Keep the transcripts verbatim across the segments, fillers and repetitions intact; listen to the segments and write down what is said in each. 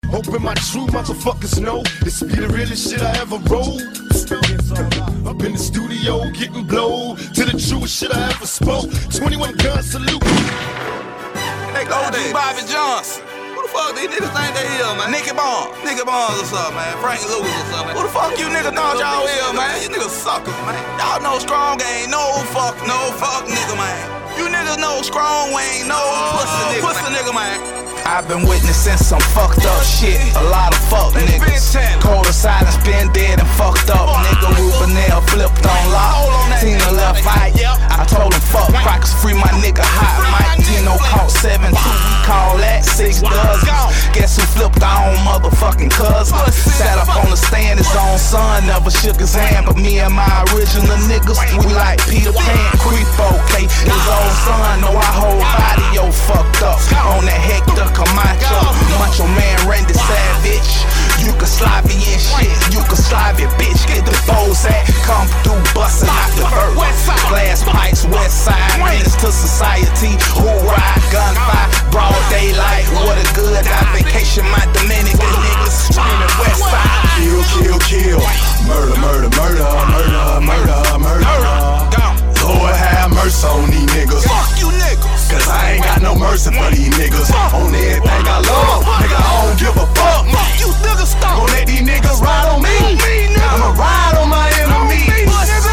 Hoping my true motherfuckers know this be the realest shit I ever wrote. Up in the studio getting blowed to the truest shit I ever spoke. twenty-one gun salute. Hey, go to Bobby Johnson. Who the fuck these niggas think they here, man? Nicky Barnes. Nicky Barnes or something, man. Frank Lucas or something. Who the fuck you niggas thought y'all here, man? You niggas suckers, man. Y'all know Strong ain't no fuck, no fuck nigga, man. You niggas know Strong ain't no pussy nigga, pussy nigga, man. I've been witnessing some fucked up shit. A lot of fuck niggas. Cold of silence, been dead and fucked up. Nigga Rubenell flipped on lock. Tina left fight. I told him fuck crackers, free my nigga hot. Mike Tino caught seven two. We call that six dozens. Guess who flipped our own motherfucking cousin? Sat up on the stand, his own son never shook his hand. But me and my original niggas, we like Peter Pan, creep okay. His own son know our whole body, yo, fucked up. On that Hector Camacho, Macho Man Randy Savage. You can slide me in shit, you can slide me, bitch. Get the bows at, come through bustin' out the verse. Glass pipes, west side, menace to society. Who ride, gunfire, broad daylight. What a good eye vacation, my Dominican niggas screaming west side. Kill, kill, kill. Murder, murder, murder, murder, murder, murder. Lord have mercy on these niggas. Fuck you niggas. Cause I ain't got no mercy for these niggas. On everything I love, nigga, I don't give a fuck. Fuck you niggas, stop. Gon' let these niggas ride on me. I'ma ride on my enemies.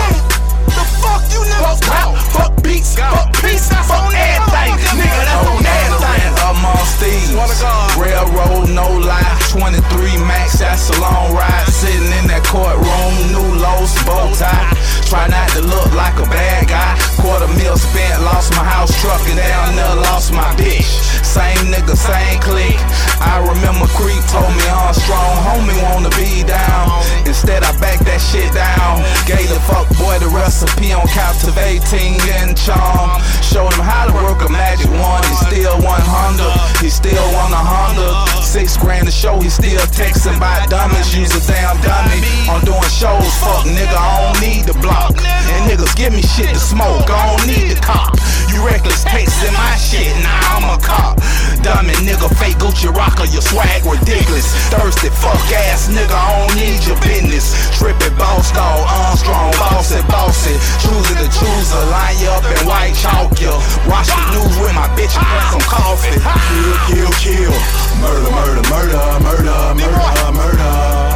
The fuck you niggas. Fuck rap, fuck beats, fuck peace, fuck everything. Nigga, that's on everything. Amongst thieves, railroad, no lie. twenty-three max, that's a long ride. Sitting in that courtroom, new lows, bow tie. Try not to look like a bad guy. Quarter mil spent, lost my house, trucking down there, lost my bitch. Same nigga, same clique. I remember Creek told me Armstrong, homie wanna be down. Instead I backed that shit down. Gave the fuck boy the recipe on captivating and charm. Showed him how to work a magic wand. He still one hundred, he still want a Honda. Six grand a show, he still texting by dummies. Use a damn dummy. I'm doing shows, fuck nigga, I don't need the block. And niggas give me shit to smoke, I don't need the cop. You reckless tasting my shit, now I'm a cop. Dummy nigga, fake Gucci rocker, your swag ridiculous. Thirsty fuck ass nigga, I don't need your business. Trippin' boss dog, Armstrong, bossy, bossy. Chooser the chooser, line you up in white chalk ya. Watch the news with my bitch and drink some coffee. Kill, kill, kill. Murder, murder, murder, murder, murder, murder.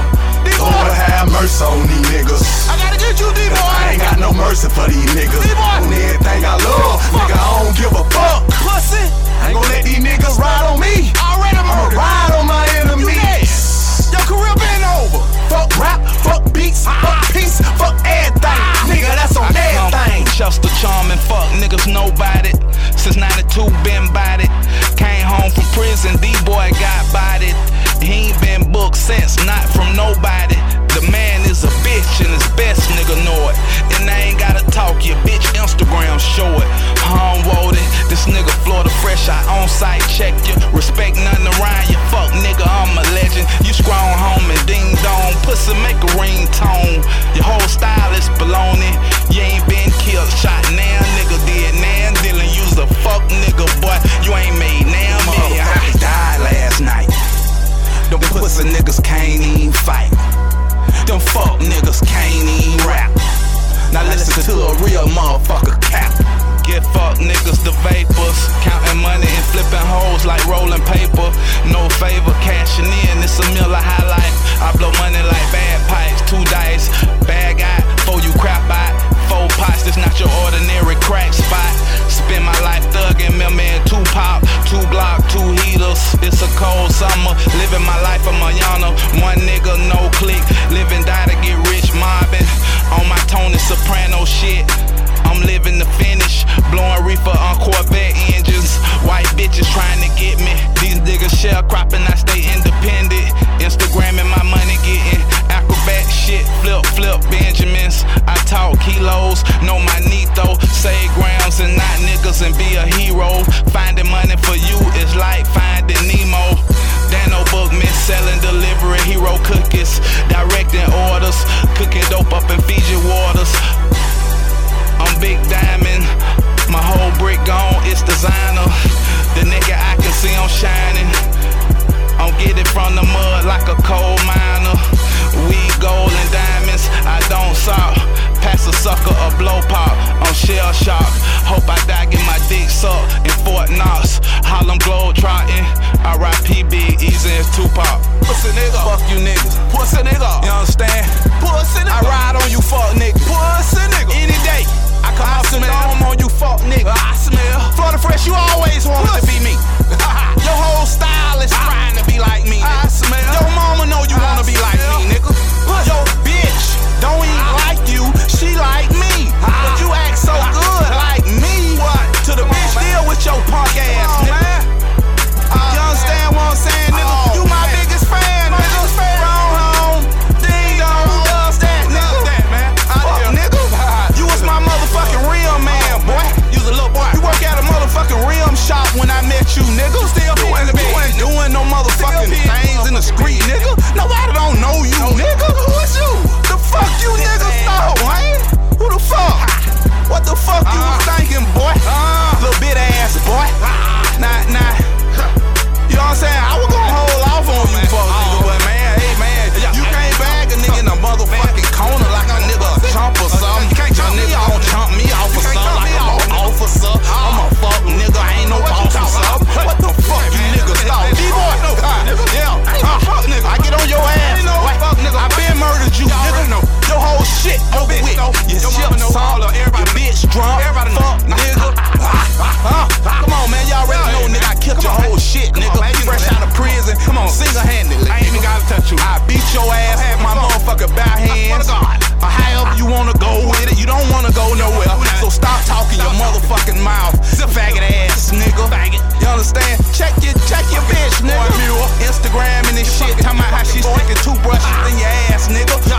Lord have mercy on these niggas. I gotta get you, D-boy. I ain't got no mercy for these niggas. On everything I love, nigga, I don't give a fuck. Pussy. I ain't gon' let these niggas ride on me. Already I'ma ride on my enemies. Your career been over. Fuck rap, fuck beats, fuck peace, fuck everything. Nigga, that's on everything. Chester charming, fuck niggas know about it. Since ninety-two been bout it. Came home from prison, D-boy got bodied. He ain't been booked since, not from nobody. The man is a bitch and his best nigga know it. And I ain't gotta talk, your bitch Instagram show it. Home it. This nigga Florida fresh, I on site check you. Respect nothing around you, fuck nigga, I'm a legend. You strong home and ding dong, pussy make a ringtone. Your whole style is baloney. You ain't been killed, shot now, nigga did now. Dylan, you's a fuck nigga, boy. You ain't made now, million. I died last night. Them pussy niggas can't even fight. Them fuck niggas can't even rap. Now listen to a real motherfucker cap. Get fuck niggas the vapors. Counting money and flipping hoes like rolling paper. No favor, cashing in, it's a Miller High Life. I blow money like bad pipes, two dice. Bad guy, four you crap out. Four pots, this not your ordinary crack spot. Spend my life thugging, me man, two pop, two block, two heaters. It's a cold summer, living my life a manana. One nigga, no click, living die to get rich, mobbing. On my Tony Soprano shit, I'm living the finish. Blowing reefer on Corvette engines. White bitches trying to get me. These niggas shell cropping, I stay independent. Instagramming my money, getting acrobat shit. Flip, flip Benjamins. I talk kilos, know my Nito. Save grams and not niggas and be a hero. Finding money for you is like finding Nemo. Dano Bookman selling delivery hero cookies. Directing orders, cooking dope up in Fiji waters. I'm Big Diamond, my whole brick gone, it's designer. The nigga I can see I'm shining. I'm get it from the mud like a coal miner. Weed, gold, and diamonds, I don't stop. Pass a sucker a blow pop, I'm shell shock. Hope I die, get my dick sucked in Fort Knox. Harlem Globe trotting, R I P Big Easy as Tupac. Pussy nigga, Fuck you niggas, pussy nigga, you understand? pussy nigga, I ride on you fuck niggas, pussy nigga. any day. I come I out the smell. dome on you fuck niggas. I smell. Florida Fresh, you always wanted to be me. Your whole style is trying to be like me, I nigga. smell. Your mama know you I wanna be like smell. me, nigga. Your bitch don't even like you, she like me. But you act so good like me. What? To the Come bitch on, man. deal with your punk ass, Come on, nigga. man. You understand what I'm saying, nigga? Oh, you my man. biggest fan, My nigga. biggest fan. Wrong home, ding dong, who does that, Who nigga? does that, man? Out Fuck, here. nigga. You was my motherfucking real man, boy. You was a little boy. You work at a motherfucking rim shop when I met you, nigga. Still you in ain't, the you bed. ain't doing no motherfucking Still in things in the street, nigga. Nobody don't know you, nigga. Who is you? The fuck you niggas thought, man? Who the fuck? What the fuck you was thinking, boy? Little bit ass boy. Nah, nah. You know what I'm saying? I was gonna hold off on you, fuck nigga, but man, hey man, you can't bag a nigga in a motherfucking corner like a nigga a chump or something. You can't chump A me nigga off. gon' chump me off or You can't something chump like me I'm off, an nigga. officer. I'm a fuck nigga, I ain't no What you boss or talking about? something. What the fuck you niggas thought? D-boy, no, yeah, ain't no huh. fuck nigga. I get on your ass, Ain't no boy. fuck nigga. I been murdered you, Y'all already nigga. know. Your whole shit over bitch with. know. Your Your shit mama know. song, All of- everybody your know. bitch drunk. Everybody know. Fuck, nigga. Huh? Come on, man, y'all already Yeah, know, yeah, nigga. I man. killed Come your on, whole man. shit, Come nigga. on, man. You Fresh know out of prison. Come on. Single-handedly. I ain't even gotta touch you. I beat your ass with my motherfucking bare hands. swear to God. Or however you wanna go with it. You don't wanna go nowhere. do that. So stop talking your motherfucking mouth. Faggot ass nigga. Faggot. You understand? Check your check your bitch, nigga. Instagram and this shit. Talking about how she sticking toothbrushes in your ass, nigga.